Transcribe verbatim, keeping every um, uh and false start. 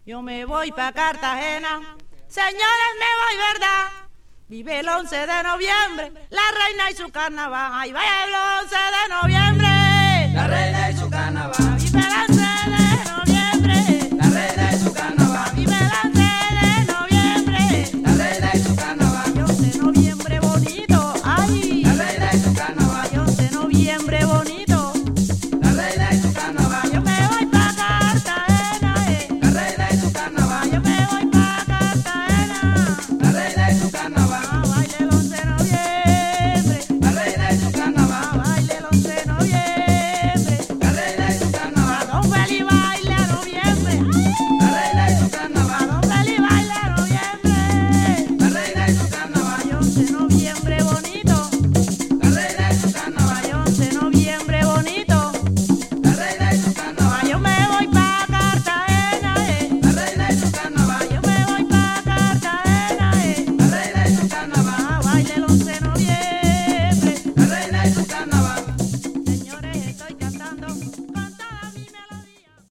Yo me voy pa' Cartagena, señores, me voy, ¿verdad? Vive el once de noviembre, la reina y su carnaval. ¡Ay, vaya el once de noviembre! La reina